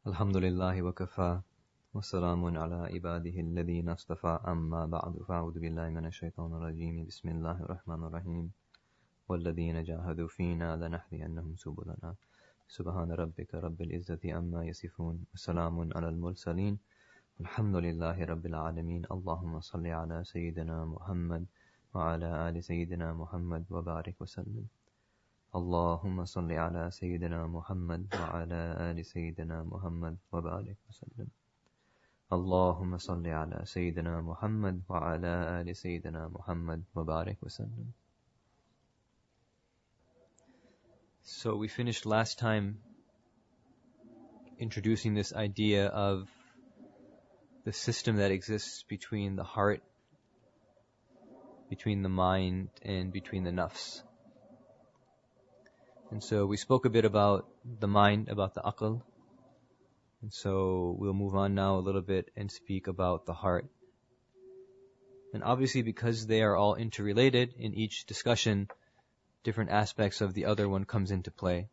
الحمد لله وكفى وسلام على عباده الذين اصطفى أما بعد فأعوذ بالله من الشيطان الرجيم بسم الله الرحمن الرحيم والذين جاهدوا فينا لنهدينهم سبلنا سبحان ربك رب العزة عما يصفون وسلام على المرسلين الحمد لله رب العالمين اللهم صل على سيدنا محمد وعلى آل سيدنا محمد وبارك وسلم اللهم صل على سيدنا محمد وعلى آل سيدنا محمد وبارك وسلم اللهم صل على سيدنا محمد وعلى آل سيدنا محمد وبارك وسلم. So we finished last time introducing this idea of the system that exists between the heart, between the mind, and between the nafs. And so we spoke a bit about the mind, about the aql. And so we'll move on now a little bit and speak about the heart. And obviously because they are all interrelated, in each discussion, different aspects of the other one comes into play.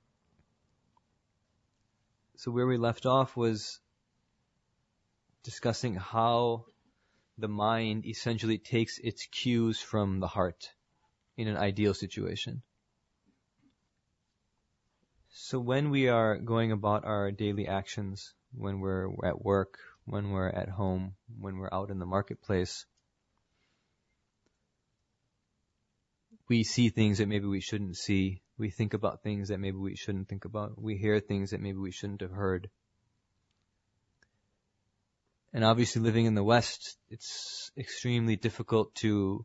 So where we left off was discussing how the mind essentially takes its cues from the heart in an ideal situation. So when we are going about our daily actions, when we're at work, when we're at home, when we're out in the marketplace, we see things that maybe we shouldn't see. We think about things that maybe we shouldn't think about. We hear things that maybe we shouldn't have heard. And obviously living in the West, it's extremely difficult to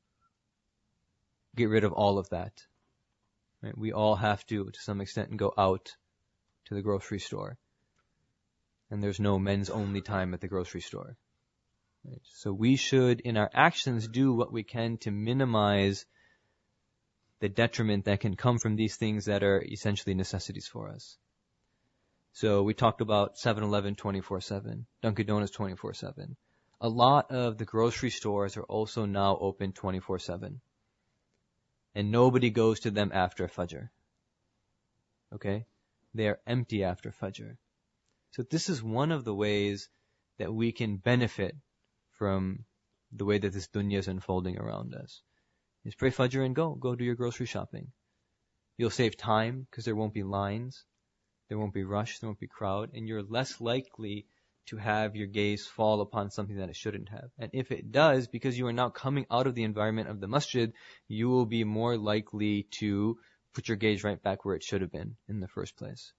get rid of all of that. Right? We all have to some extent, go out to the grocery store. And there's no men's only time at the grocery store. Right? So we should, in our actions, do what we can to minimize the detriment that can come from these things that are essentially necessities for us. So we talked about 7-Eleven 24/7, Dunkin' Donuts 24/7. A lot of the grocery stores are also now open 24/7. And nobody goes to them after Fajr. Okay? They are empty after Fajr. So this is one of the ways that we can benefit from the way that this dunya is unfolding around us. Is pray Fajr and go do your grocery shopping. You'll save time because there won't be lines, there won't be rush, there won't be crowd, and you're less likely to have your gaze fall upon something that it shouldn't have. And if it does, because you are now coming out of the environment of the masjid, you will be more likely to put your gaze right back where it should have been in the first place.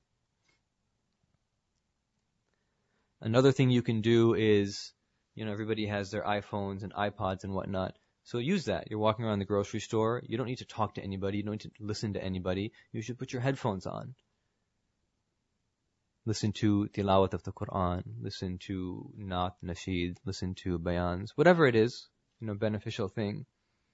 Another thing you can do is, everybody has their iPhones and iPods and whatnot. So use that. You're walking around the grocery store. You don't need to talk to anybody. You don't need to listen to anybody. You should put your headphones on. Listen to tilawat of the Quran. Listen to naat, nasheed. Listen to bayans. Whatever it is, beneficial thing.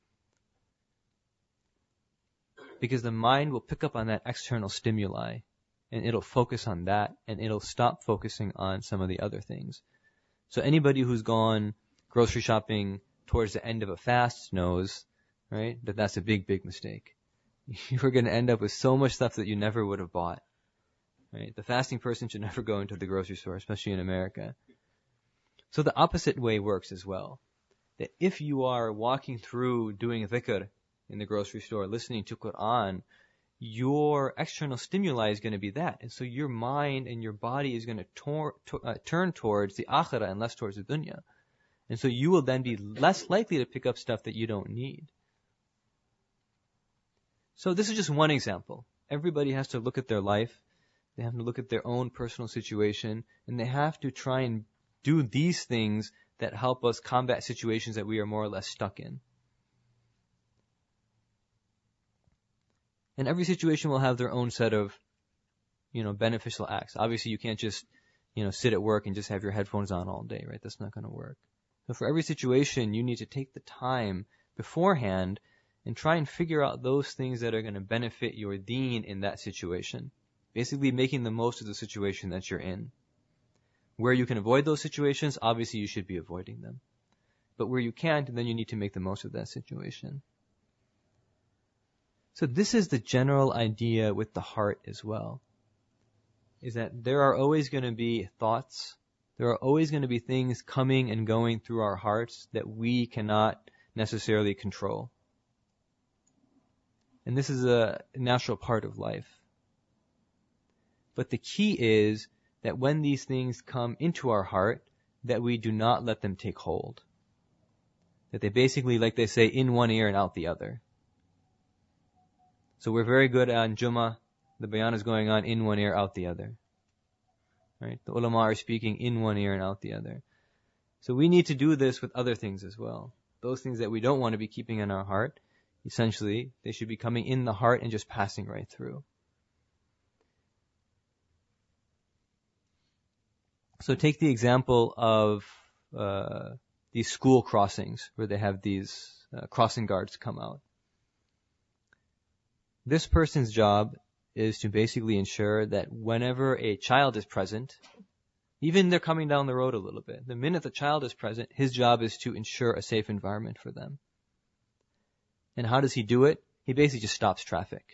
Because the mind will pick up on that external stimuli. And it'll focus on that. And it'll stop focusing on some of the other things. So anybody who's gone grocery shopping towards the end of a fast knows, right, that that's a big, big mistake. You're going to end up with so much stuff that you never would have bought. Right? The fasting person should never go into the grocery store, especially in America. So the opposite way works as well. That if you are walking through doing dhikr in the grocery store, listening to Quran, your external stimuli is going to be that. And so your mind and your body is going to turn towards the akhirah and less towards the dunya. And so you will then be less likely to pick up stuff that you don't need. So this is just one example. Everybody has to look at their life. They have to look at their own personal situation, and they have to try and do these things that help us combat situations that we are more or less stuck in. And every situation will have their own set of, beneficial acts. Obviously, you can't just, sit at work and just have your headphones on all day, right? That's not going to work. So for every situation, you need to take the time beforehand and try and figure out those things that are going to benefit your deen in that situation. Basically making the most of the situation that you're in. Where you can avoid those situations, obviously you should be avoiding them. But where you can't, then you need to make the most of that situation. So this is the general idea with the heart as well. is that there are always going to be thoughts, there are always going to be things coming and going through our hearts that we cannot necessarily control. And this is a natural part of life. But the key is that when these things come into our heart, that we do not let them take hold. That they basically, like they say, in one ear and out the other. So we're very good on Jummah. The bayan is going on in one ear, out the other. Right? The ulama are speaking in one ear and out the other. So we need to do this with other things as well. Those things that we don't want to be keeping in our heart, essentially, they should be coming in the heart and just passing right through. So take the example of these school crossings where they have these crossing guards come out. This person's job is to basically ensure that whenever a child is present, even they're coming down the road a little bit, the minute the child is present, his job is to ensure a safe environment for them. And how does he do it? He basically just stops traffic.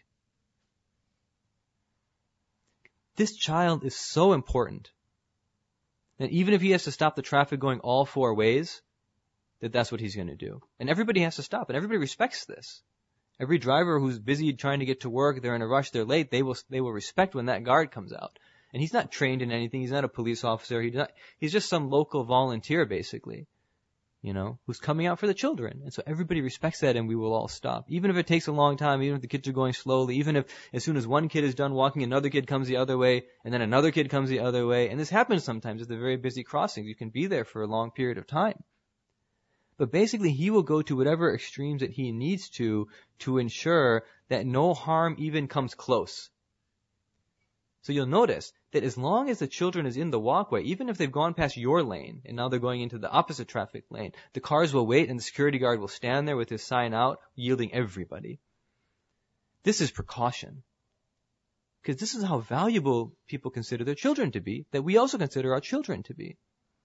This child is so important that even if he has to stop the traffic going all four ways, that's what he's going to do. And everybody has to stop, and everybody respects this. Every driver who's busy trying to get to work, they're in a rush, they're late, they will respect when that guard comes out. And he's not trained in anything, he's not a police officer, he's just some local volunteer basically, who's coming out for the children. And so everybody respects that, and we will all stop. Even if it takes a long time, even if the kids are going slowly, even if as soon as one kid is done walking, another kid comes the other way, and then another kid comes the other way. And this happens sometimes at the very busy crossings. You can be there for a long period of time. But basically, he will go to whatever extremes that he needs to ensure that no harm even comes close. So you'll notice that as long as the children is in the walkway, even if they've gone past your lane and now they're going into the opposite traffic lane, the cars will wait and the security guard will stand there with his sign out, yielding everybody. This is precaution. Because this is how valuable people consider their children to be, that we also consider our children to be.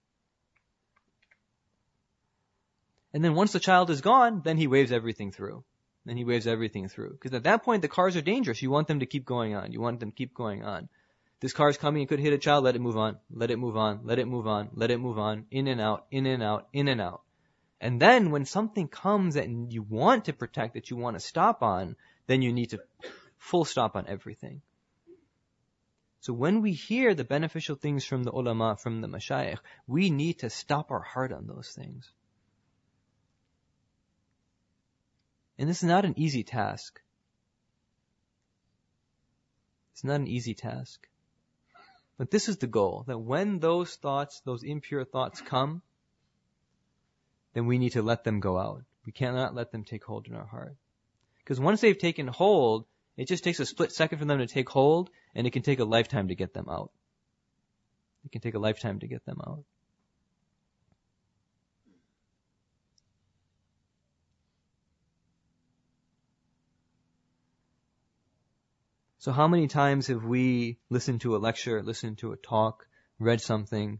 And then once the child is gone, then he waves everything through. Because at that point, the cars are dangerous. You want them to keep going on. This car is coming, it could hit a child, let it move on. In and out. And then when something comes that you want to protect, that you want to stop on, then you need to full stop on everything. So when we hear the beneficial things from the ulama, from the mashayikh, we need to stop our heart on those things. And this is not an easy task. But this is the goal, that when those thoughts, those impure thoughts come, then we need to let them go out. We cannot let them take hold in our heart. Because once they've taken hold, it just takes a split second for them to take hold, and it can take a lifetime to get them out. So how many times have we listened to a lecture, listened to a talk, read something,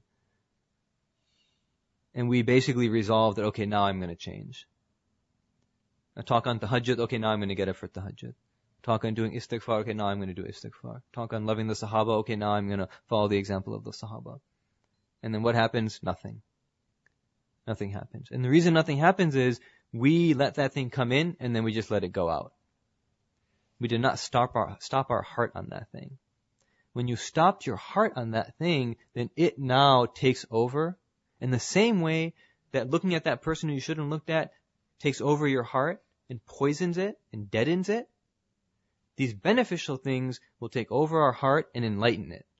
and we basically resolved that, okay, now I'm going to change. A talk on tahajjud, okay, now I'm going to get up for tahajjud. Talk on doing istighfar, okay, now I'm going to do istighfar. Talk on loving the sahaba, okay, now I'm going to follow the example of the sahaba. And then what happens? Nothing. Nothing happens. And the reason nothing happens is we let that thing come in and then we just let it go out. We did not stop our heart on that thing. When you stopped your heart on that thing, then it now takes over. In the same way that looking at that person who you shouldn't look at takes over your heart and poisons it and deadens it, these beneficial things will take over our heart and enlighten it.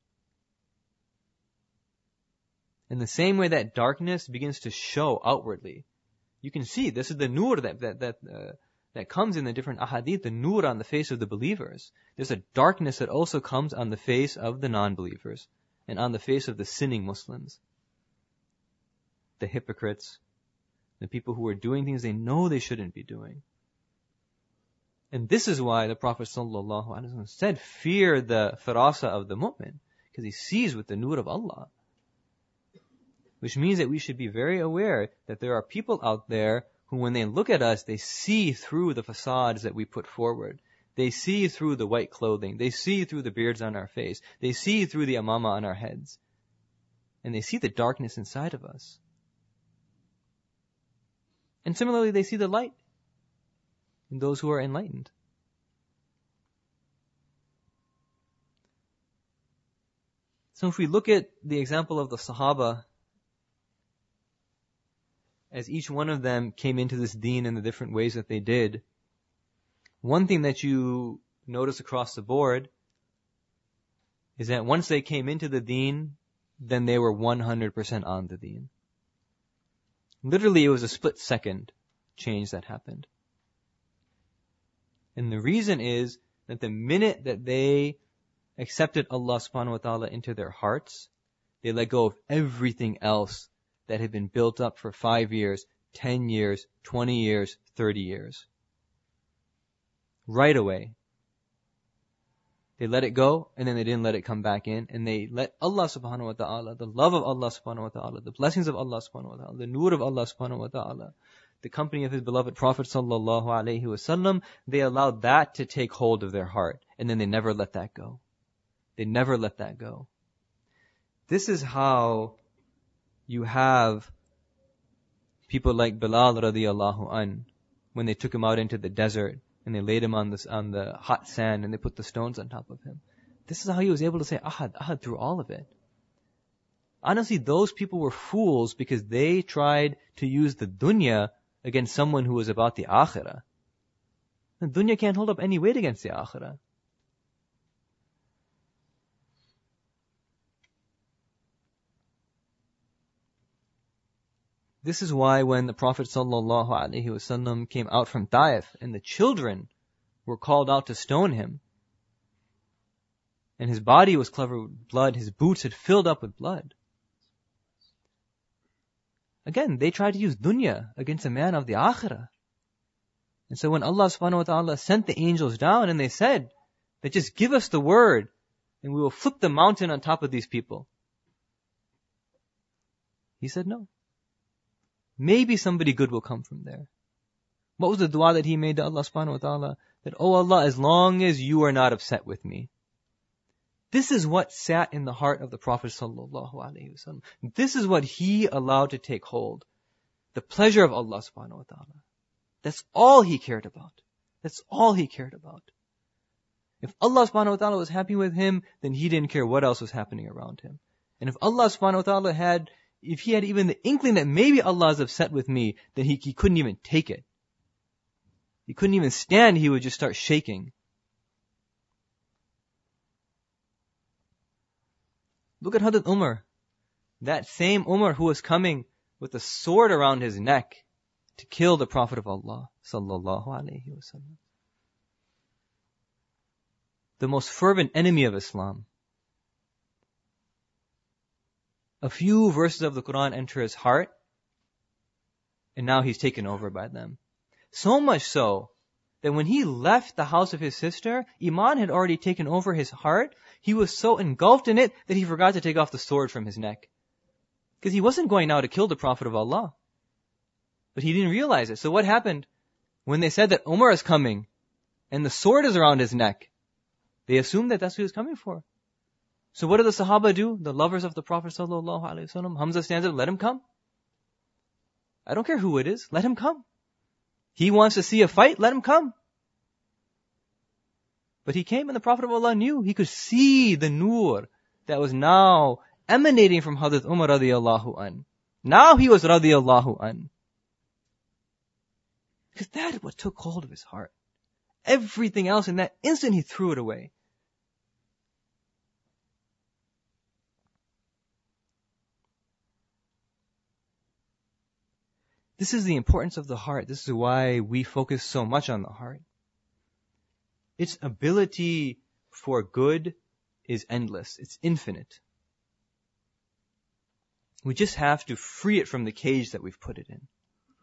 In the same way that darkness begins to show outwardly, you can see this is the nur that comes in the different ahadith, the nur on the face of the believers. There's a darkness that also comes on the face of the non-believers and on the face of the sinning Muslims, the hypocrites, the people who are doing things they know they shouldn't be doing. And this is why the Prophet ﷺ said, fear the firasa of the mu'min, because he sees with the nur of Allah. Which means that we should be very aware that there are people out there who, when they look at us, they see through the facades that we put forward. They see through the white clothing. They see through the beards on our face. They see through the amama on our heads. And they see the darkness inside of us. And similarly, they see the light in those who are enlightened. So if we look at the example of the Sahaba, as each one of them came into this deen in the different ways that they did, one thing that you notice across the board is that once they came into the deen, then they were 100% on the deen. Literally, it was a split second change that happened. And the reason is that the minute that they accepted Allah subhanahu wa ta'ala into their hearts, they let go of everything else that had been built up for 5 years, 10 years, 20 years, 30 years. Right away. They let it go, and then they didn't let it come back in, and they let Allah subhanahu wa ta'ala, the love of Allah subhanahu wa ta'ala, the blessings of Allah subhanahu wa ta'ala, the nur of Allah subhanahu wa ta'ala, the company of His beloved Prophet sallallahu alaihi wasallam, they allowed that to take hold of their heart, and then they never let that go. They never let that go. This is how you have people like Bilal radiallahu an, when they took him out into the desert, and they laid him on the hot sand, and they put the stones on top of him. This is how he was able to say Ahad, Ahad through all of it. Honestly, those people were fools because they tried to use the dunya against someone who was about the akhirah. The dunya can't hold up any weight against the akhirah. This is why when the Prophet ﷺ came out from Taif and the children were called out to stone him, and his body was covered with blood, his boots had filled up with blood. Again, they tried to use dunya against a man of the akhirah. And so when Allah subhanahu wa ta'ala sent the angels down and they said that just give us the word and we will flip the mountain on top of these people, he said no. Maybe somebody good will come from there. What was the dua that he made to Allah subhanahu wa ta'ala? That, oh Allah, as long as you are not upset with me. This is what sat in the heart of the Prophet sallallahu alaihi wasallam. This is what he allowed to take hold. The pleasure of Allah subhanahu wa ta'ala. That's all he cared about. That's all he cared about. If Allah subhanahu wa ta'ala was happy with him, then he didn't care what else was happening around him. And if Allah subhanahu wa ta'ala if he had even the inkling that maybe Allah is upset with me, then he couldn't even take it. He couldn't even stand, he would just start shaking. Look at Hazrat Umar. That same Umar who was coming with a sword around his neck to kill the Prophet of Allah sallallahu alaihi wasallam. The most fervent enemy of Islam. A few verses of the Quran enter his heart, and now he's taken over by them. So much so that when he left the house of his sister, Iman had already taken over his heart. He was so engulfed in it that he forgot to take off the sword from his neck. Because he wasn't going now to kill the Prophet of Allah. But he didn't realize it. So what happened? When they said that Umar is coming, and the sword is around his neck, they assumed that that's who he was coming for. So what do the Sahaba do? The lovers of the Prophet sallallahu alaihi wasallam. Hamza stands up, let him come. I don't care who it is, let him come. He wants to see a fight, let him come. But he came and the Prophet of Allah knew. He could see the nur that was now emanating from Hazrat Umar radiyallahu an. Now he was radiyallahu an. Because that is what took hold of his heart. Everything else in that instant he threw it away. This is the importance of the heart. This is why we focus so much on the heart. Its ability for good is endless. It's infinite. We just have to free it from the cage that we've put it in.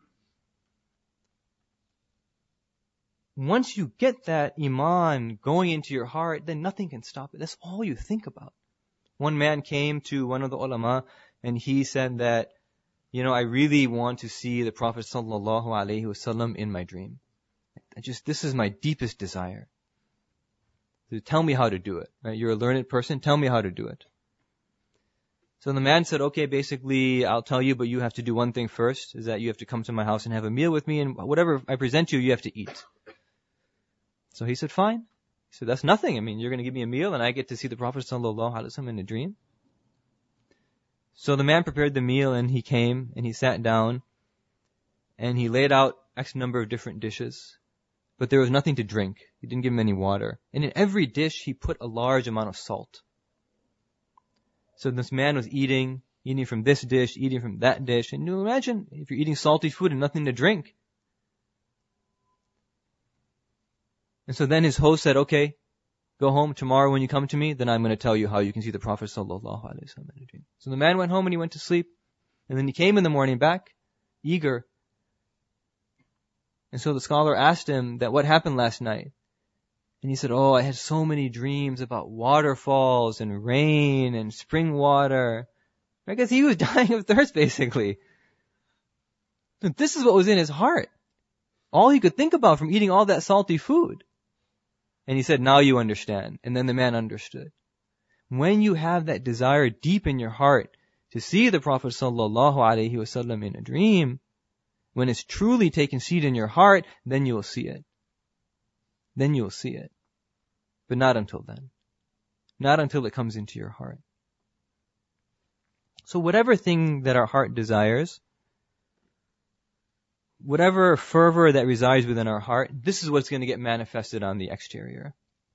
Once you get that iman going into your heart, then nothing can stop it. That's all you think about. One man came to one of the ulama and he said that, I really want to see the Prophet sallallahu alaihi wasallam in my dream. This is my deepest desire. So tell me how to do it. Right? You're a learned person. Tell me how to do it. So the man said, okay, basically, I'll tell you, but you have to do one thing first, is that you have to come to my house and have a meal with me, and whatever I present you, you have to eat. So he said, fine. He said, that's nothing. I mean, you're going to give me a meal, and I get to see the Prophet ﷺ in a dream. So the man prepared the meal, and he came, and he sat down, and he laid out X number of different dishes, but there was nothing to drink. He didn't give him any water. And in every dish, he put a large amount of salt. So this man was eating from this dish, eating from that dish. And you imagine if you're eating salty food and nothing to drink. And so then his host said, okay, go home tomorrow when you come to me, then I'm going to tell you how you can see the Prophet sallallahu alaihi wasallam in a dream. So the man went home and he went to sleep. And then he came in the morning back, eager. And so the scholar asked him that what happened last night. And he said, oh, I had so many dreams about waterfalls and rain and spring water. Because he was dying of thirst, basically. This is what was in his heart. All he could think about from eating all that salty food. And he said, now you understand. And then the man understood. When you have that desire deep in your heart to see the Prophet sallallahu alaihi wasallam in a dream, when it's truly taken seed in your heart, then you will see it. Then you will see it. But not until then. Not until it comes into your heart. So whatever thing that our heart desires, whatever fervor that resides within our heart, this is what's going to get manifested on the exterior.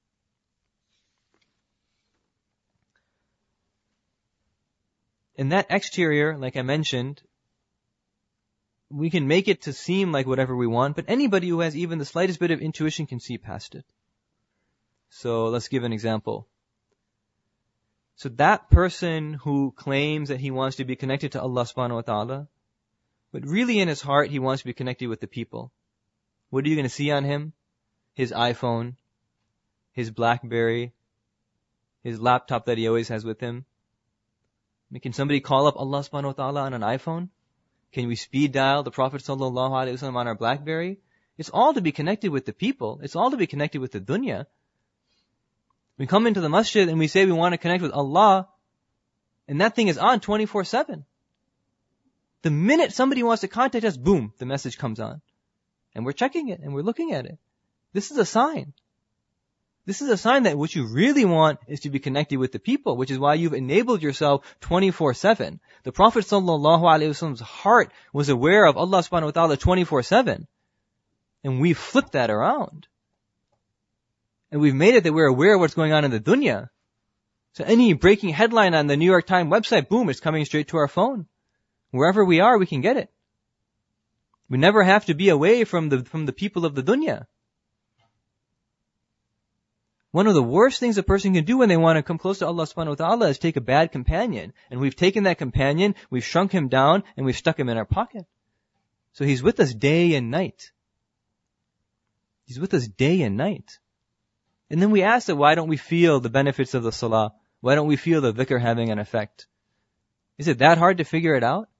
And that exterior, like I mentioned, we can make it to seem like whatever we want, but anybody who has even the slightest bit of intuition can see past it. So let's give an example. So that person who claims that he wants to be connected to Allah subhanahu wa ta'ala, but really in his heart he wants to be connected with the people. What are you going to see on him? His iPhone, his BlackBerry, his laptop that he always has with him. I mean, can somebody call up Allah subhanahu wa ta'ala on an iPhone? Can we speed dial the Prophet sallallahu alaihi wasallam on our BlackBerry? It's all to be connected with the people. It's all to be connected with the dunya. We come into the masjid and we say we want to connect with Allah, and that thing is on 24/7. The minute somebody wants to contact us, boom, the message comes on. And we're checking it and we're looking at it. This is a sign. This is a sign that what you really want is to be connected with the people, which is why you've enabled yourself 24/7. The Prophet sallallahu alaihi wasallam's heart was aware of Allah subhanahu wa ta'ala 24/7. And we flipped that around. And we've made it that we're aware of what's going on in the dunya. So any breaking headline on the New York Times website, boom, it's coming straight to our phone. Wherever we are, we can get it. We never have to be away from the people of the dunya. One of the worst things a person can do when they want to come close to Allah subhanahu wa ta'ala is take a bad companion. And we've taken that companion, we've shrunk him down, and we've stuck him in our pocket. So he's with us day and night. He's with us day and night. And then we ask that why don't we feel the benefits of the salah? Why don't we feel the dhikr having an effect? Is it that hard to figure it out?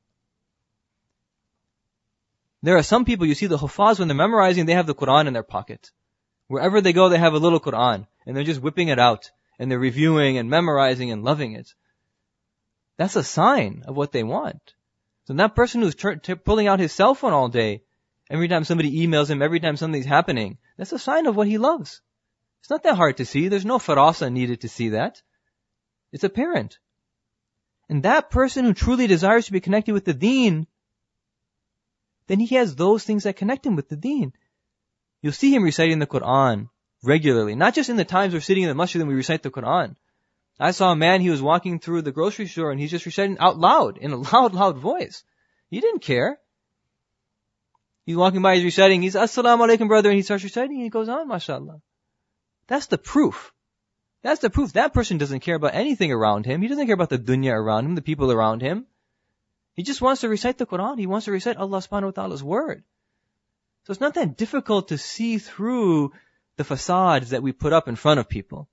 There are some people, you see the huffaz, when they're memorizing, they have the Quran in their pocket. Wherever they go, they have a little Quran. And they're just whipping it out. And they're reviewing and memorizing and loving it. That's a sign of what they want. So that person who's pulling out his cell phone all day, every time somebody emails him, every time something's happening, that's a sign of what he loves. It's not that hard to see. There's no farasa needed to see that. It's apparent. And that person who truly desires to be connected with the deen, then he has those things that connect him with the deen. You'll see him reciting the Quran regularly. Not just in the times we're sitting in the masjid and we recite the Quran. I saw a man, he was walking through the grocery store and he's just reciting out loud, in a loud voice. He didn't care. He's walking by, he's reciting, he's Assalamu alaikum brother, and he starts reciting and he goes on, mashallah. That's the proof. That's the proof. That person doesn't care about anything around him. He doesn't care about the dunya around him, the people around him. He just wants to recite the Quran. He wants to recite Allah subhanahu wa ta'ala's word. So it's not that difficult to see through the facades that we put up in front of people.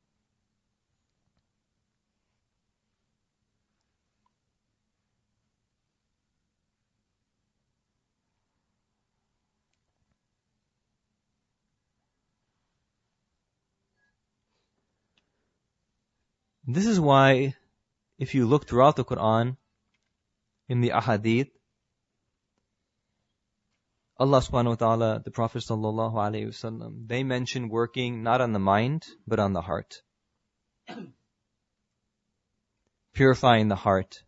This is why, if you look throughout the Quran, in the ahadith, Allah subhanahu wa ta'ala, the Prophet sallallahu alayhi wasallam, they mention working not on the mind, but on the heart. Purifying the heart.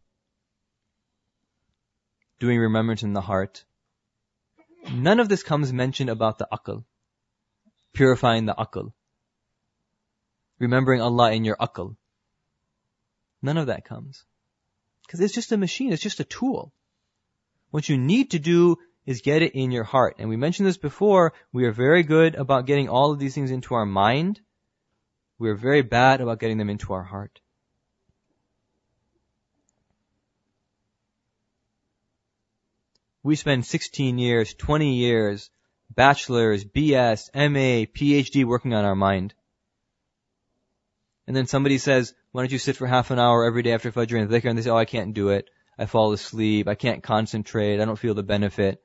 Doing remembrance in the heart. None of this comes mentioned about the aql. Purifying the aql. Remembering Allah in your aql. None of that comes. Because it's just a machine, it's just a tool. What you need to do is get it in your heart. And we mentioned this before, we are very good about getting all of these things into our mind. We are very bad about getting them into our heart. We spend 16 years, 20 years, bachelor's, BS, MA, PhD working on our mind. And then somebody says, why don't you sit for half an hour every day after Fajr and dhikr? And they say, oh, I can't do it. I fall asleep. I can't concentrate. I don't feel the benefit.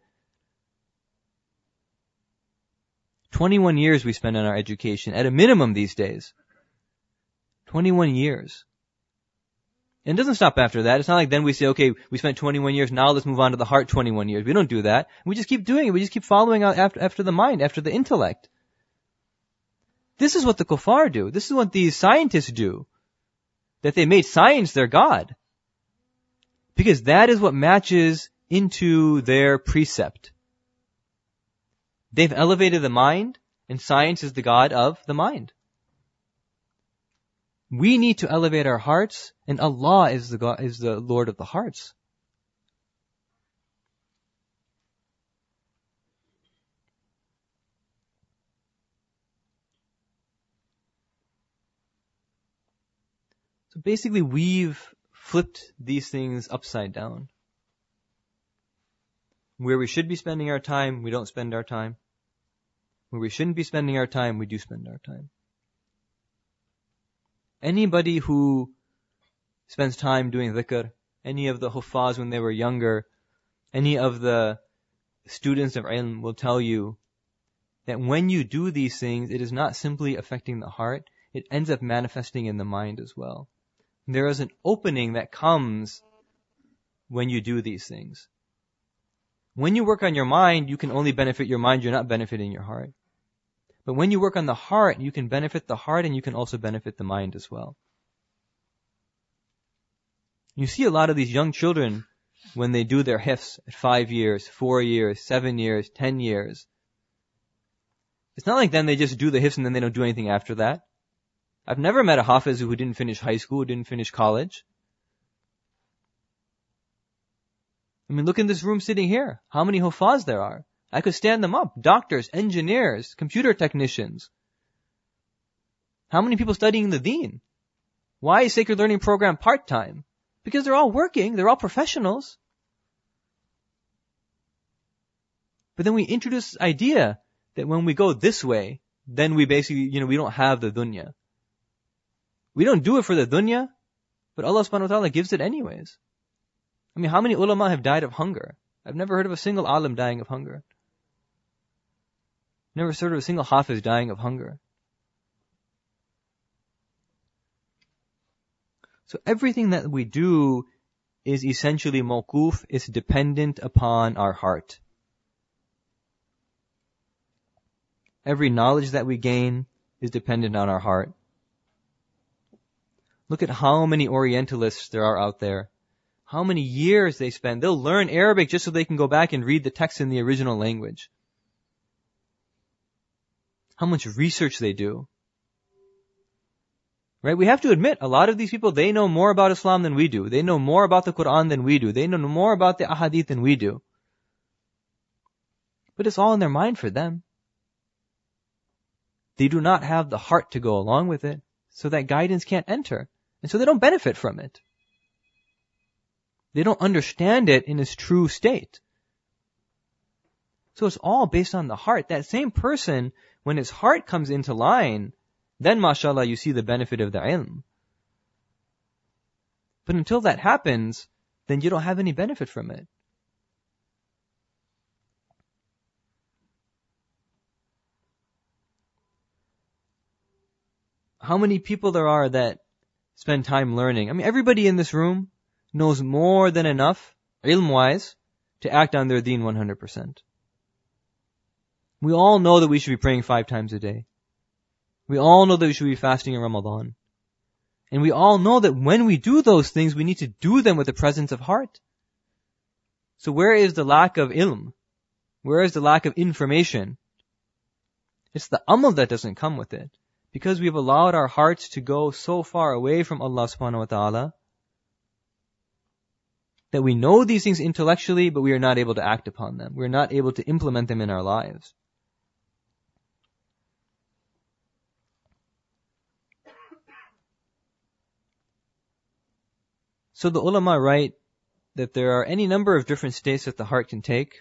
21 years we spend on our education, at a minimum these days. 21 years. And it doesn't stop after that. It's not like then we say, okay, we spent 21 years, now let's move on to the heart 21 years. We don't do that. We just keep doing it. We just keep following out after the mind, after the intellect. This is what the kuffar do. This is what these scientists do. That they made science their god. Because that is what matches into their precept. They've elevated the mind, and science is the god of the mind. We need to elevate our hearts, and Allah is the God, is the Lord of the hearts. So basically, we've flipped these things upside down. Where we should be spending our time, we don't spend our time. Where we shouldn't be spending our time, we do spend our time. Anybody who spends time doing dhikr, any of the huffaz when they were younger, any of the students of ilm will tell you that when you do these things, it is not simply affecting the heart, it ends up manifesting in the mind as well. There is an opening that comes when you do these things. When you work on your mind, you can only benefit your mind, you're not benefiting your heart. But when you work on the heart, you can benefit the heart and you can also benefit the mind as well. You see a lot of these young children when they do their hifz at 5 years, 4 years, 7 years, 10 years. It's not like then they just do the hifz and then they don't do anything after that. I've never met a hafiz who didn't finish high school, who didn't finish college. I mean, look in this room sitting here. How many huffaz there are? I could stand them up. Doctors, engineers, computer technicians. How many people studying the deen? Why is Sacred Learning Program part-time? Because they're all working. They're all professionals. But then we introduce this idea that when we go this way, then we basically, we don't have the dunya. We don't do it for the dunya, but Allah subhanahu wa ta'ala gives it anyways. I mean, how many ulama have died of hunger? I've never heard of a single alim dying of hunger. Never heard of a single hafiz dying of hunger. So everything that we do is essentially mawquf, is dependent upon our heart. Every knowledge that we gain is dependent on our heart. Look at how many Orientalists there are out there. How many years they spend. They'll learn Arabic just so they can go back and read the text in the original language. How much research they do. Right? We have to admit, a lot of these people, they know more about Islam than we do. They know more about the Quran than we do. They know more about the ahadith than we do. But it's all in their mind for them. They do not have the heart to go along with it, so that guidance can't enter. And so they don't benefit from it. They don't understand it in its true state. So it's all based on the heart. That same person, when his heart comes into line, then mashallah you see the benefit of the ilm. But until that happens, then you don't have any benefit from it. How many people there are that spend time learning. I mean, everybody in this room knows more than enough, ilm-wise, to act on their deen 100%. We all know that we should be praying 5 times a day. We all know that we should be fasting in Ramadan. And we all know that when we do those things, we need to do them with a presence of heart. So where is the lack of ilm? Where is the lack of information? It's the amal that doesn't come with it. Because we've allowed our hearts to go so far away from Allah subhanahu wa ta'ala, that we know these things intellectually, but we are not able to act upon them. We are not able to implement them in our lives. So the ulama write that there are any number of different states that the heart can take.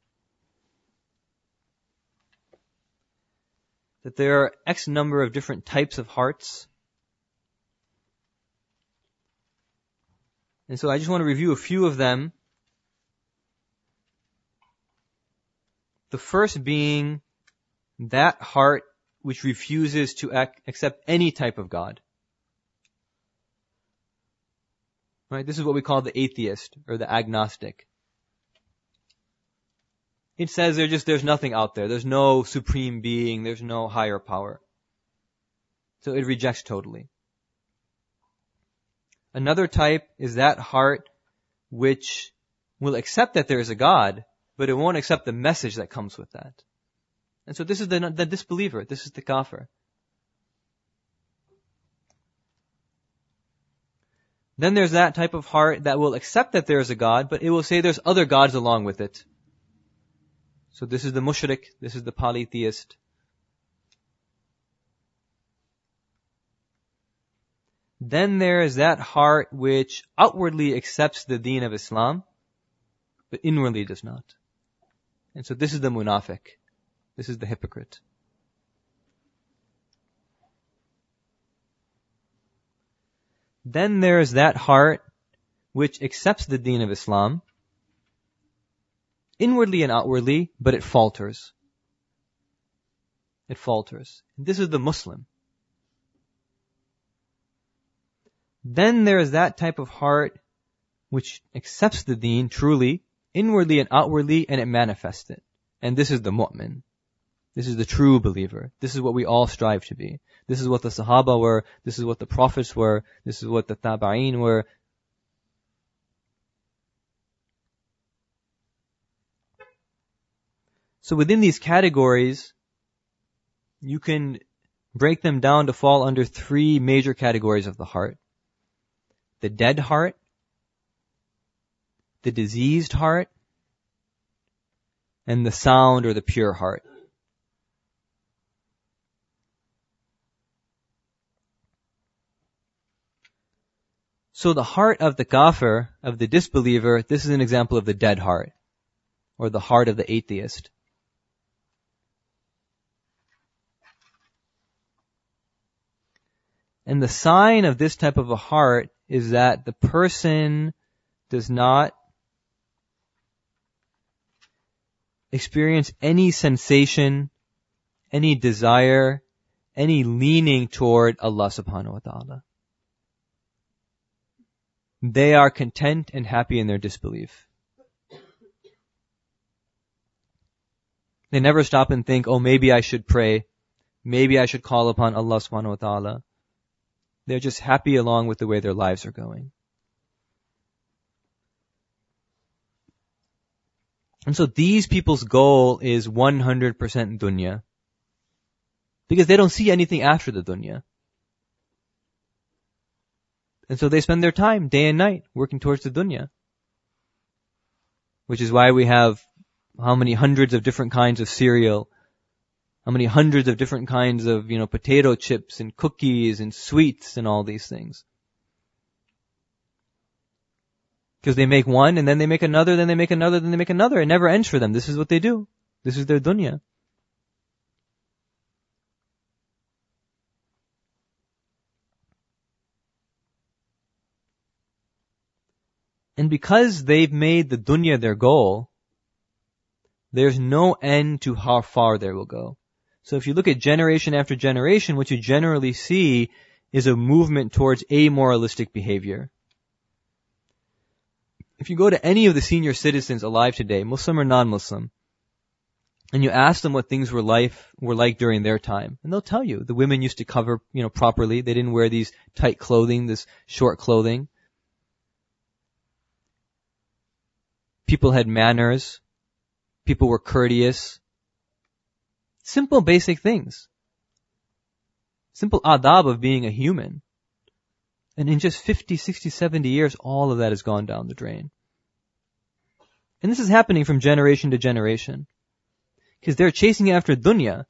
That there are X number of different types of hearts. And so I just want to review a few of them. The first being that heart which refuses to accept any type of God. Right? This is what we call the atheist or the agnostic. It says there's nothing out there. There's no supreme being. There's no higher power. So it rejects totally. Another type is that heart which will accept that there is a God, but it won't accept the message that comes with that. And so this is the disbeliever. This is the kafir. Then there's that type of heart that will accept that there is a God, but it will say there's other gods along with it. So this is the mushrik, this is the polytheist. Then there is that heart which outwardly accepts the deen of Islam, but inwardly does not. And so this is the munafiq. This is the hypocrite. Then there is that heart which accepts the deen of Islam, inwardly and outwardly, but it falters. It falters. This is the Muslim. Then there is that type of heart which accepts the deen truly, inwardly and outwardly, and it manifests it. And this is the mu'min. This is the true believer. This is what we all strive to be. This is what the Sahaba were. This is what the Prophets were. This is what the Tabi'een were. So within these categories, you can break them down to fall under 3 major categories of the heart. The dead heart, the diseased heart, and the sound or the pure heart. So the heart of the kafir, of the disbeliever, this is an example of the dead heart, or the heart of the atheist. And the sign of this type of a heart is that the person does not experience any sensation, any desire, any leaning toward Allah subhanahu wa ta'ala. They are content and happy in their disbelief. They never stop and think, oh, maybe I should pray. Maybe I should call upon Allah subhanahu wa ta'ala. They're just happy along with the way their lives are going. And so these people's goal is 100% dunya. Because they don't see anything after the dunya. And so they spend their time, day and night, working towards the dunya. Which is why we have how many hundreds of different kinds of cereal, how many hundreds of different kinds of, potato chips and cookies and sweets and all these things. Because they make one and then they make another, then they make another, then they make another. It never ends for them. This is what they do. This is their dunya. And because they've made the dunya their goal, there's no end to how far they will go. So if you look at generation after generation, what you generally see is a movement towards amoralistic behavior. If you go to any of the senior citizens alive today, Muslim or non-Muslim, and you ask them what things were like during their time, and they'll tell you the women used to cover, properly. They didn't wear these tight clothing, this short clothing. People had manners. People were courteous. Simple, basic things. Simple adab of being a human. And in just 50, 60, 70 years, all of that has gone down the drain. And this is happening from generation to generation. Because they're chasing after dunya.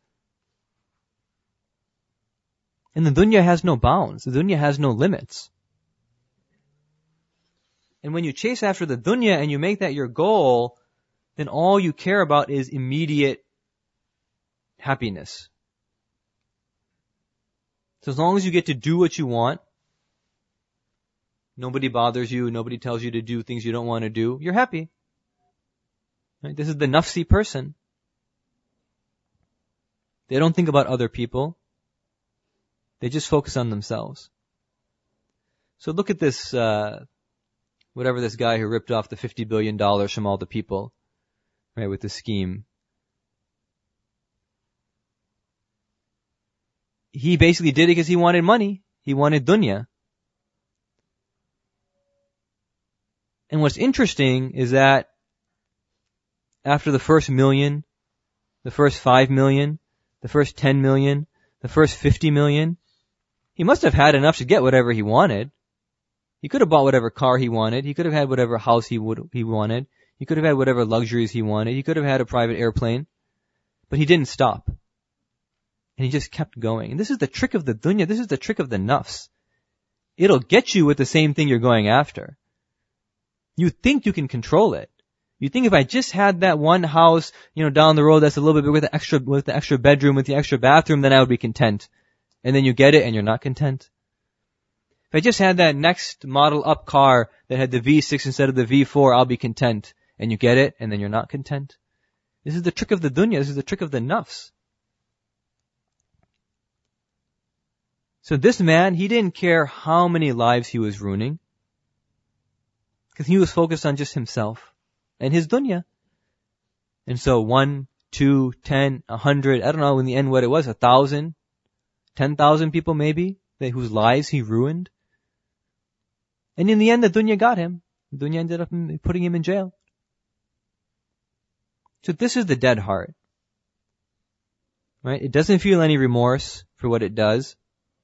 And the dunya has no bounds. The dunya has no limits. And when you chase after the dunya and you make that your goal, then all you care about is immediate happiness. So as long as you get to do what you want, nobody bothers you, nobody tells you to do things you don't want to do, you're happy. Right? This is the nafsi person. They don't think about other people. They just focus on themselves. So look at this, whatever this guy who ripped off the $50 billion from all the people, right, with the scheme. He basically did it because he wanted money. He wanted dunya. And what's interesting is that after the first million, the first 5 million, the first 10 million, the first 50 million, he must have had enough to get whatever he wanted. He could have bought whatever car he wanted. He could have had whatever house he wanted. He could have had whatever luxuries he wanted. He could have had a private airplane. But he didn't stop. And he just kept going. And this is the trick of the dunya. This is the trick of the nafs. It'll get you with the same thing you're going after. You think you can control it. You think if I just had that one house, down the road that's a little bit bigger with the extra bedroom, with the extra bathroom, then I would be content. And then you get it and you're not content. If I just had that next model up car that had the V6 instead of the V4, I'll be content. And you get it and then you're not content. This is the trick of the dunya. This is the trick of the nafs. So this man, he didn't care how many lives he was ruining. Because he was focused on just himself and his dunya. And so 1, 2, 10, 100, I don't know in the end what it was, 1,000, 10,000 people maybe, whose lives he ruined. And in the end, the dunya got him. The dunya ended up putting him in jail. So this is the dead heart. Right? It doesn't feel any remorse for what it does.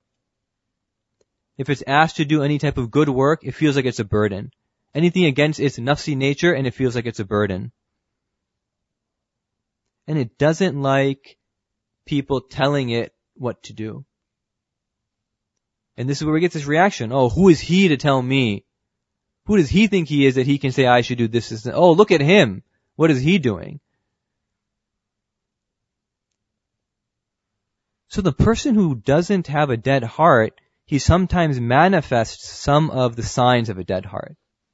If it's asked to do any type of good work, it feels like it's a burden. Anything against its nafsi nature, and it feels like it's a burden. And it doesn't like people telling it what to do. And this is where we get this reaction. Oh, who is he to tell me? Who does he think he is that he can say I should do this? Oh, look at him. What is he doing? So the person who doesn't have a dead heart, he sometimes manifests some of the signs of a dead heart.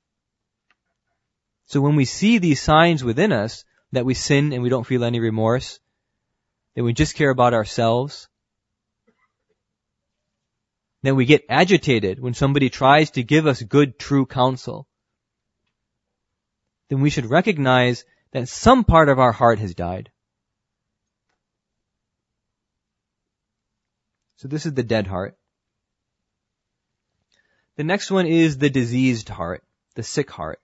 So when we see these signs within us, that we sin and we don't feel any remorse, that we just care about ourselves, that we get agitated when somebody tries to give us good, true counsel, then we should recognize that some part of our heart has died. So this is the dead heart. The next one is the diseased heart, the sick heart.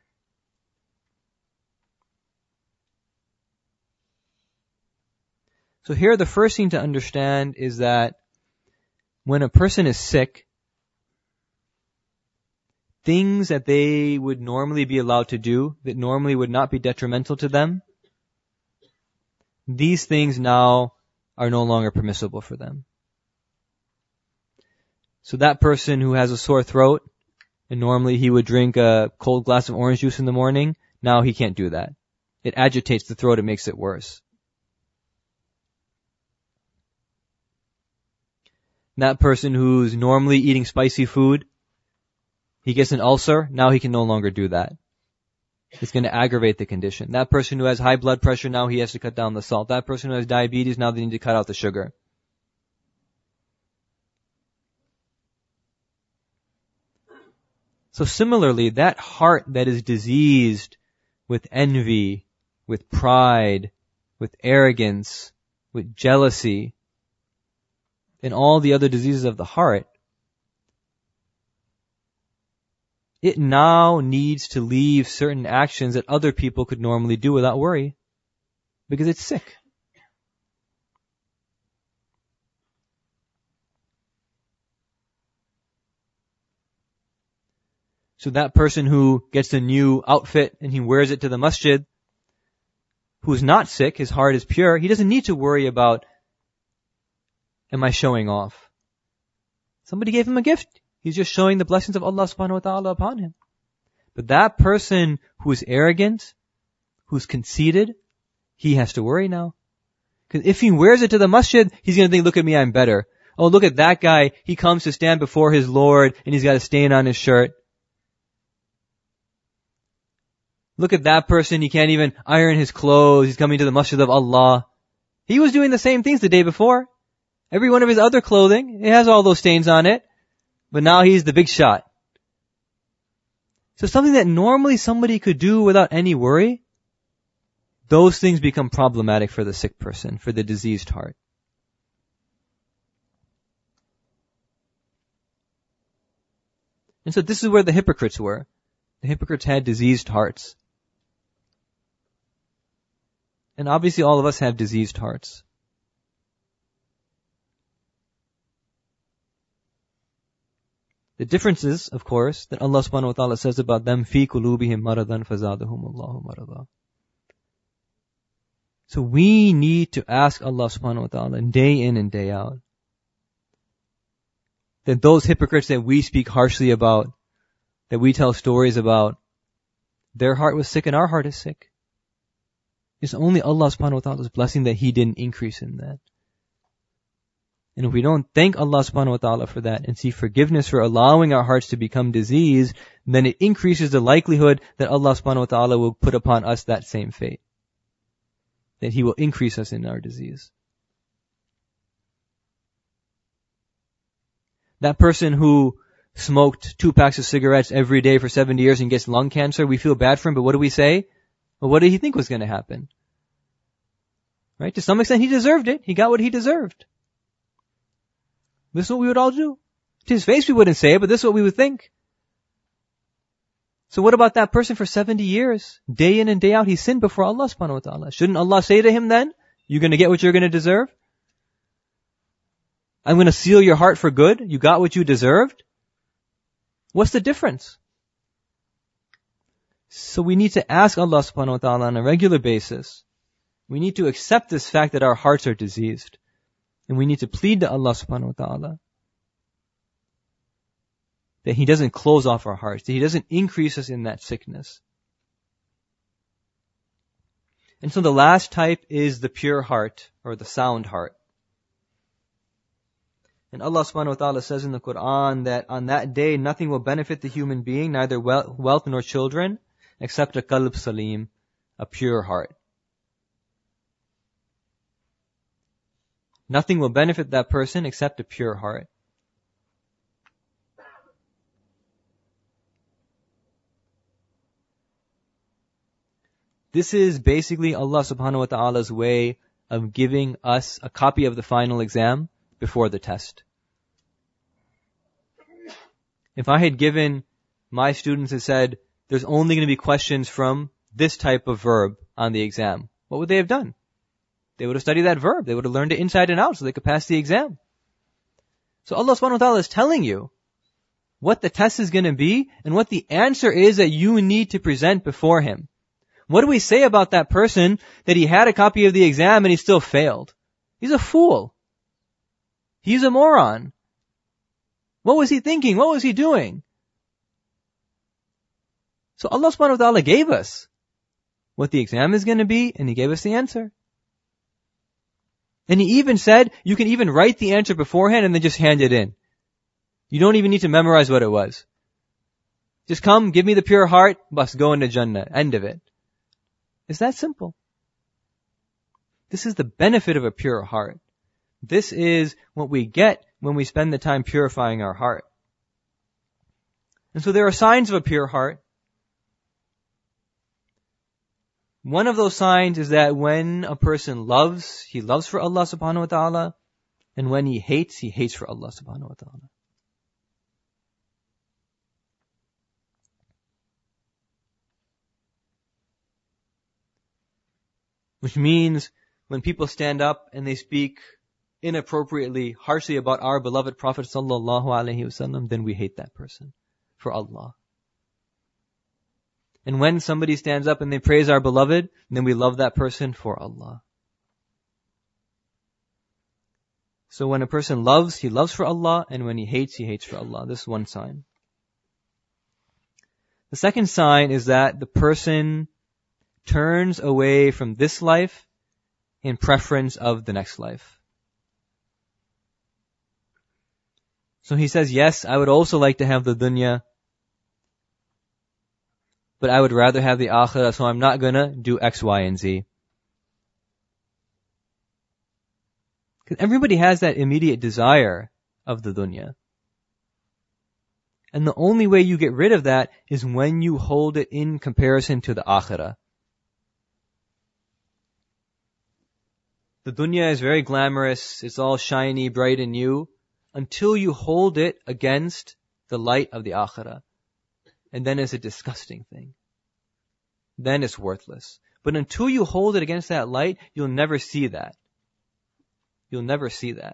So here the first thing to understand is that when a person is sick, things that they would normally be allowed to do, that normally would not be detrimental to them, these things now are no longer permissible for them. So that person who has a sore throat, and normally he would drink a cold glass of orange juice in the morning, now he can't do that. It agitates the throat, it makes it worse. That person who's normally eating spicy food, he gets an ulcer, now he can no longer do that. It's going to aggravate the condition. That person who has high blood pressure, now he has to cut down the salt. That person who has diabetes, now they need to cut out the sugar. So similarly, that heart that is diseased with envy, with pride, with arrogance, with jealousy, and all the other diseases of the heart, it now needs to leave certain actions that other people could normally do without worry, because it's sick. So that person who gets a new outfit and he wears it to the masjid, who's not sick, his heart is pure, he doesn't need to worry about, am I showing off? Somebody gave him a gift. He's just showing the blessings of Allah subhanahu wa ta'ala upon him. But that person who is arrogant, who's conceited, he has to worry now. Because if he wears it to the masjid, he's going to think, look at me, I'm better. Oh, look at that guy. He comes to stand before his Lord and he's got a stain on his shirt. Look at that person. He can't even iron his clothes. He's coming to the masjid of Allah. He was doing the same things the day before. Every one of his other clothing, it has all those stains on it. But now he's the big shot. So something that normally somebody could do without any worry, those things become problematic for the sick person, for the diseased heart. And so this is where the hypocrites were. The hypocrites had diseased hearts. And obviously all of us have diseased hearts. The difference is, of course, that Allah subhanahu wa ta'ala says about them, فِي قُلُوبِهِمْ مَرَضًا فَزَادَهُمُ اللَّهُ مَرَضًا. So we need to ask Allah subhanahu wa ta'ala day in and day out that those hypocrites that we speak harshly about, that we tell stories about, their heart was sick and our heart is sick. It's only Allah subhanahu wa ta'ala's blessing that He didn't increase in that. And if we don't thank Allah subhanahu wa ta'ala for that and seek forgiveness for allowing our hearts to become diseased, then it increases the likelihood that Allah subhanahu wa ta'ala will put upon us that same fate. That He will increase us in our disease. That person who smoked 2 packs of cigarettes every day for 70 years and gets lung cancer, we feel bad for him, but what do we say? Well, what did he think was going to happen? Right? To some extent, he deserved it. He got what he deserved. This is what we would all do. To his face, we wouldn't say it, but this is what we would think. So what about that person for 70 years? Day in and day out, he sinned before Allah subhanahu wa ta'ala. Shouldn't Allah say to him then, you're going to get what you're going to deserve? I'm going to seal your heart for good. You got what you deserved. What's the difference? So we need to ask Allah subhanahu wa ta'ala on a regular basis. We need to accept this fact that our hearts are diseased. And we need to plead to Allah subhanahu wa ta'ala that He doesn't close off our hearts, that He doesn't increase us in that sickness. And so the last type is the pure heart, or the sound heart. And Allah subhanahu wa ta'ala says in the Quran that on that day nothing will benefit the human being, neither wealth nor children, except a qalb salim, a pure heart. Nothing will benefit that person except a pure heart. This is basically Allah subhanahu wa ta'ala's way of giving us a copy of the final exam before the test. If I had given my students and said, there's only going to be questions from this type of verb on the exam, what would they have done? They would have studied that verb. They would have learned it inside and out so they could pass the exam. So Allah subhanahu wa ta'ala is telling you what the test is going to be and what the answer is that you need to present before Him. What do we say about that person that he had a copy of the exam and he still failed? He's a fool. He's a moron. What was he thinking? What was he doing? So Allah subhanahu wa ta'ala gave us what the exam is going to be, and He gave us the answer. And He even said, you can even write the answer beforehand and then just hand it in. You don't even need to memorize what it was. Just come, give me the pure heart, bus, go into Jannah. End of it. It's that simple. This is the benefit of a pure heart. This is what we get when we spend the time purifying our heart. And so there are signs of a pure heart. One of those signs is that when a person loves, he loves for Allah subhanahu wa ta'ala. And when he hates for Allah subhanahu wa ta'ala. Which means when people stand up and they speak inappropriately, harshly about our beloved Prophet sallallahu alaihi wasallam, then we hate that person for Allah. And when somebody stands up and they praise our beloved, then we love that person for Allah. So when a person loves, he loves for Allah, and when he hates for Allah. This is one sign. The second sign is that the person turns away from this life in preference of the next life. So he says, yes, I would also like to have the dunya, but I would rather have the akhirah, so I'm not gonna do X, Y, and Z. Because everybody has that immediate desire of the dunya. And the only way you get rid of that is when you hold it in comparison to the akhirah. The dunya is very glamorous, it's all shiny, bright and new, until you hold it against the light of the akhirah. And then it's a disgusting thing. Then it's worthless. But until you hold it against that light, you'll never see that. You'll never see that.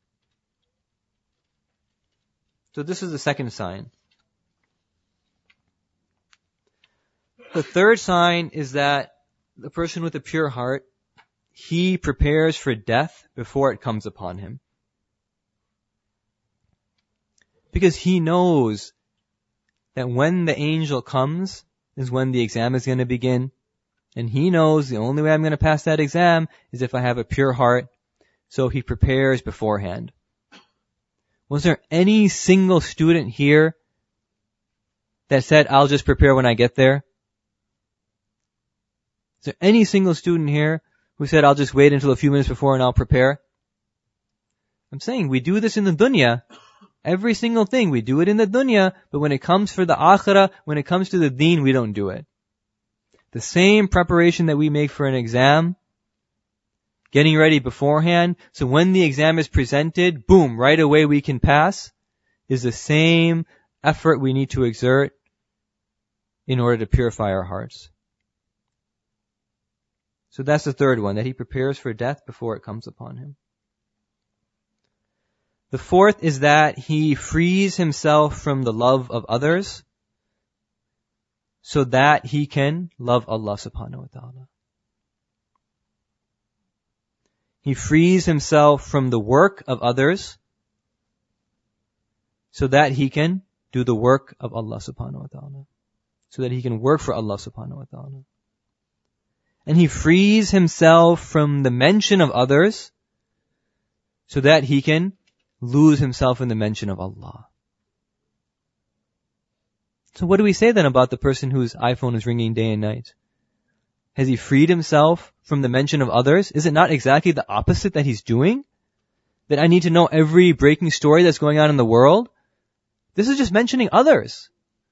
So this is the second sign. The third sign is that the person with a pure heart, he prepares for death before it comes upon him. Because he knows that when the angel comes is when the exam is going to begin. And he knows the only way I'm going to pass that exam is if I have a pure heart. So he prepares beforehand. Was there any single student here that said, I'll just prepare when I get there? Is there any single student here who said, I'll just wait until a few minutes before and I'll prepare? I'm saying we do this in the dunya. Every single thing, we do it in the dunya, but when it comes for the akhirah, when it comes to the deen, we don't do it. The same preparation that we make for an exam, getting ready beforehand, so when the exam is presented, boom, right away we can pass, is the same effort we need to exert in order to purify our hearts. So that's the third one, that he prepares for death before it comes upon him. The fourth is that he frees himself from the love of others so that he can love Allah subhanahu wa ta'ala. He frees himself from the work of others so that he can do the work of Allah subhanahu wa ta'ala. So that he can work for Allah subhanahu wa ta'ala. And he frees himself from the mention of others so that he can lose himself in the mention of Allah. So what do we say then about the person whose iPhone is ringing day and night? Has he freed himself from the mention of others? Is it not exactly the opposite that he's doing? That I need to know every breaking story that's going on in the world? This is just mentioning others.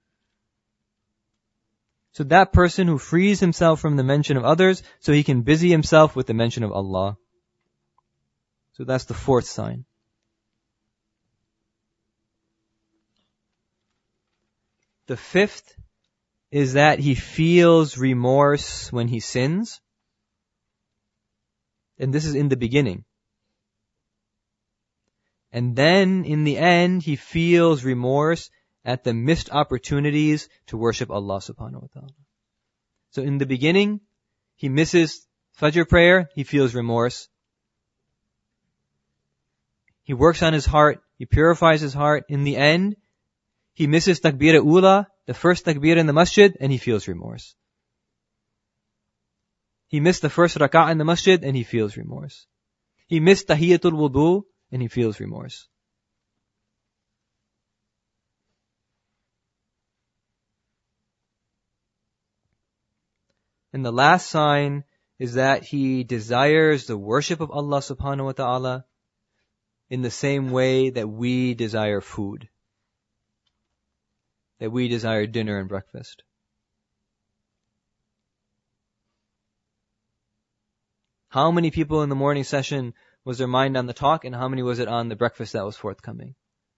So that person who frees himself from the mention of others so he can busy himself with the mention of Allah. So that's the fourth sign. The fifth is that he feels remorse when he sins. And this is in the beginning. And then in the end, he feels remorse at the missed opportunities to worship Allah subhanahu wa ta'ala. So in the beginning, he misses Fajr prayer, he feels remorse. He works on his heart, he purifies his heart. In the end, he misses Takbir-e-Ula, the first Takbir in the masjid, and he feels remorse. He missed the first Raka'ah in the masjid, and he feels remorse. He missed Tahiyatul Wudu, and he feels remorse. And the last sign is that he desires the worship of Allah subhanahu wa ta'ala in the same way that we desire food. that we desire dinner and breakfast? How many people in the morning session was their mind on the talk, and how many was it on the breakfast that was forthcoming?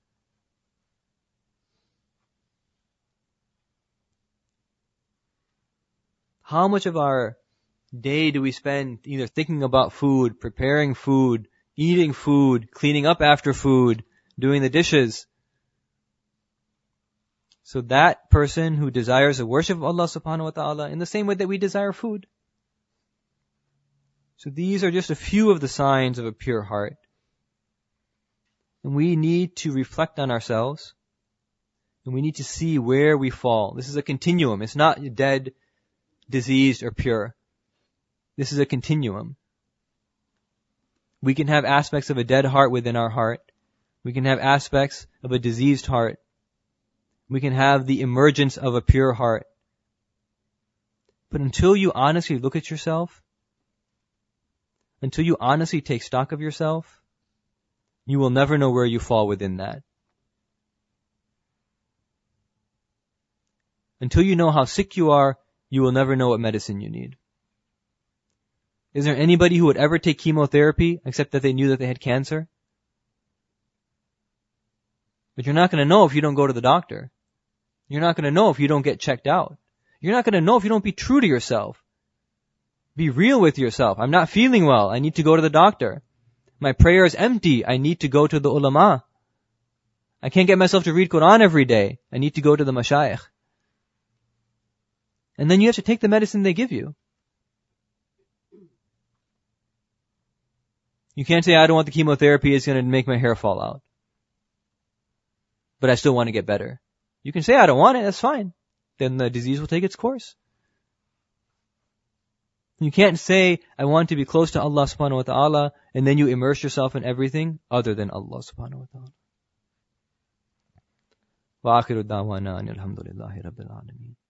How much of our day do we spend either thinking about food, preparing food, eating food, cleaning up after food, doing the dishes? So that person who desires the worship of Allah subhanahu wa ta'ala in the same way that we desire food. So these are just a few of the signs of a pure heart. And we need to reflect on ourselves. And we need to see where we fall. This is a continuum. It's not dead, diseased, or pure. This is a continuum. We can have aspects of a dead heart within our heart. We can have aspects of a diseased heart. We can have the emergence of a pure heart. But until you honestly look at yourself, until you honestly take stock of yourself, you will never know where you fall within that. Until you know how sick you are, you will never know what medicine you need. Is there anybody who would ever take chemotherapy except that they knew that they had cancer? But you're not going to know if you don't go to the doctor. You're not going to know if you don't get checked out. You're not going to know if you don't be true to yourself. Be real with yourself. I'm not feeling well. I need to go to the doctor. My prayer is empty. I need to go to the ulama. I can't get myself to read Quran every day. I need to go to the mashayikh. And then you have to take the medicine they give you. You can't say, I don't want the chemotherapy, it's going to make my hair fall out. But I still want to get better. You can say, I don't want it, that's fine. Then the disease will take its course. You can't say, I want to be close to Allah subhanahu wa ta'ala, and then you immerse yourself in everything other than Allah subhanahu wa ta'ala. Wa akhiru da'wana alhamdulillahi rabbil alameen.